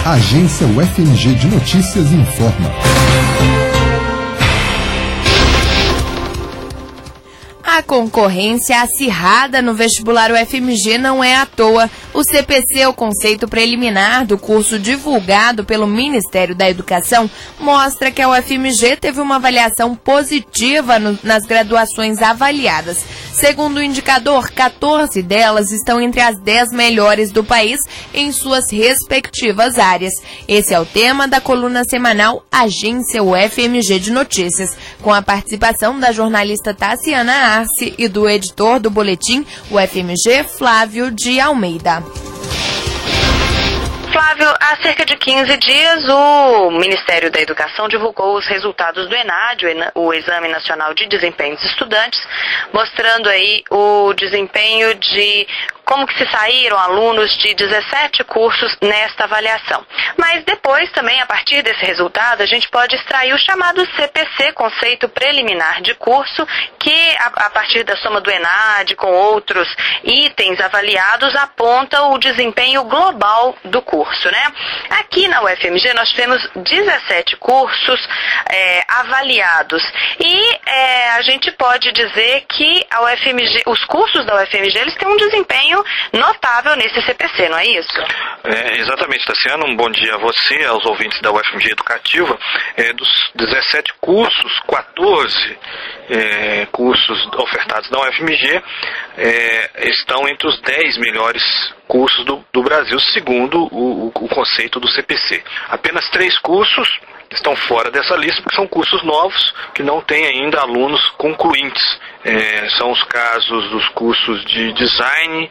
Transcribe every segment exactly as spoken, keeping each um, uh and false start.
Agência U F M G de Notícias informa. A concorrência acirrada no vestibular U F M G não é à toa. O C P C, o conceito preliminar do curso divulgado pelo Ministério da Educação, mostra que a U F M G teve uma avaliação positiva no, nas graduações avaliadas. Segundo o indicador, quatorze delas estão entre as dez melhores do país em suas respectivas áreas. Esse é o tema da coluna semanal Agência U F M G de Notícias, com a participação da jornalista Tassiana Arce e do editor do boletim U F M G, Flávio de Almeida. Flávio, há cerca de quinze dias o Ministério da Educação divulgou os resultados do ENAD, o Exame Nacional de Desempenho dos Estudantes, mostrando aí o desempenho de como que se saíram alunos de dezessete cursos nesta avaliação. Mas depois também, a partir desse resultado, a gente pode extrair o chamado C P C, conceito preliminar de curso, que a, a partir da soma do ENAD com outros itens avaliados aponta o desempenho global do curso, né? Aqui na U F M G nós tivemos dezessete cursos é, avaliados e é, a gente pode dizer que a U F M G, os cursos da U F M G, eles têm um desempenho notável nesse C P C, não é isso? É, exatamente, Tassiana. Um bom dia a você, aos ouvintes da U F M G Educativa. É, dos dezessete cursos, quatorze é, cursos ofertados na U F M G é, estão entre os dez melhores cursos do, do Brasil, segundo o, o, o conceito do C P C. Apenas três cursos estão fora dessa lista, porque são cursos novos que não têm ainda alunos concluintes. É, são os casos dos cursos de design,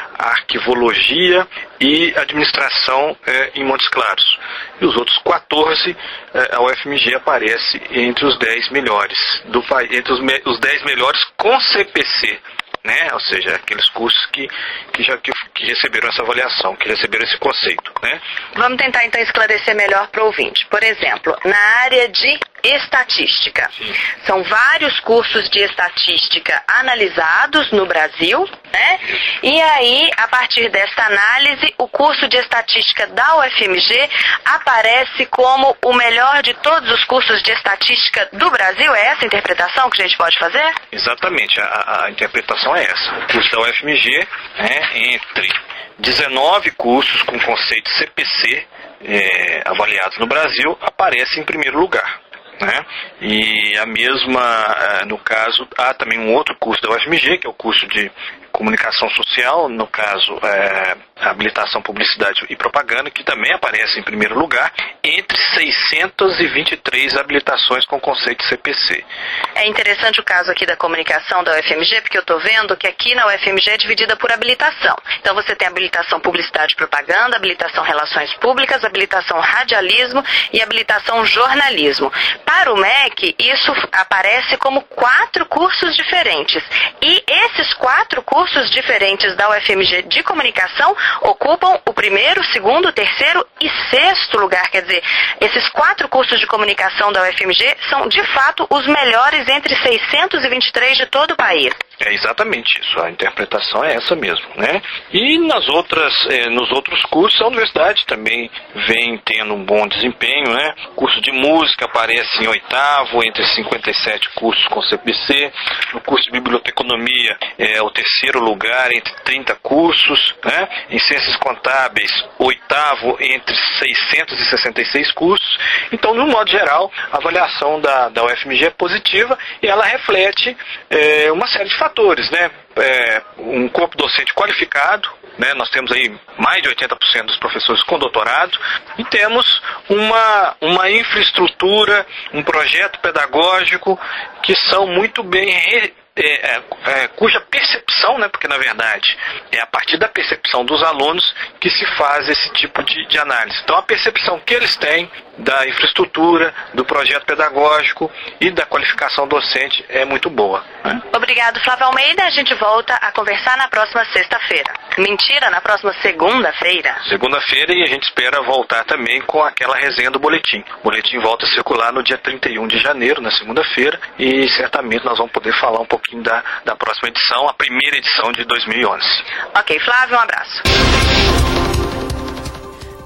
arquivologia e administração é, em Montes Claros. E os outros quatorze, é, a U F M G aparece entre os dez melhores do país, entre os, me, os dez melhores com C P C. Né? Ou seja, aqueles cursos que, que, já, que, que receberam essa avaliação, que receberam esse conceito. Né? Vamos tentar então esclarecer melhor para o ouvinte. Por exemplo, na área de estatística. Sim. São vários cursos de estatística analisados no Brasil, né? E aí, a partir desta análise, o curso de estatística da U F M G aparece como o melhor de todos os cursos de estatística do Brasil. É essa a interpretação que a gente pode fazer? Exatamente, a, a interpretação é essa. O curso da U F M G, né, entre dezenove cursos com conceito C P C é, avaliados no Brasil, aparece em primeiro lugar. Né? E a mesma, no caso, há também um outro curso da U F M G, que é o curso de comunicação social, no caso, é, habilitação, publicidade e propaganda, que também aparece em primeiro lugar, entre seiscentas e vinte e três habilitações com conceito C P C. É interessante o caso aqui da comunicação da U F M G, porque eu estou vendo que aqui na U F M G é dividida por habilitação. Então você tem habilitação publicidade e propaganda, habilitação relações públicas, habilitação radialismo e habilitação jornalismo. Para o M E C, isso aparece como quatro cursos diferentes. E esses quatro cursos diferentes da U F M G de comunicação ocupam o primeiro, segundo, terceiro e sexto lugar. Quer dizer, esses quatro cursos de comunicação da U F M G são, de fato, os melhores entre seiscentos e vinte e três de todo o país. É exatamente isso, a interpretação é essa mesmo, né? E nas outras, eh, nos outros cursos, a universidade também vem tendo um bom desempenho, né? O curso de música aparece em oitavo, entre cinquenta e sete cursos com C P C. No curso de biblioteconomia é o terceiro lugar entre trinta cursos, né? Em ciências contábeis, oitavo entre seiscentos e sessenta e seis cursos. Então, no modo geral, a avaliação da, da U F M G é positiva e ela reflete é, uma série de fatores, né? É, um corpo docente qualificado, né? Nós temos aí mais de oitenta por cento dos professores com doutorado e temos uma, uma infraestrutura, um projeto pedagógico que são muito bem re, é, é, cuja percepção, né? Porque na verdade é a partir da percepção dos alunos que se faz esse tipo de, de análise. Então a percepção que eles têm da infraestrutura, do projeto pedagógico e da qualificação docente é muito boa. Né? Obrigado, Flávio Almeida. A gente volta a conversar na próxima sexta-feira. Mentira, na próxima segunda-feira. Segunda-feira, e a gente espera voltar também com aquela resenha do boletim. O boletim volta a circular no dia trinta e um de janeiro, na segunda-feira, e certamente nós vamos poder falar um pouquinho da, da próxima edição, a primeira edição de dois mil e onze. Ok, Flávio, um abraço.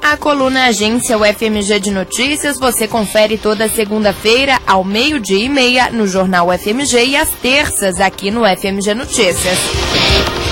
A coluna Agência U F M G de Notícias você confere toda segunda-feira ao meio-dia e meia no Jornal U F M G e às terças aqui no U F M G Notícias.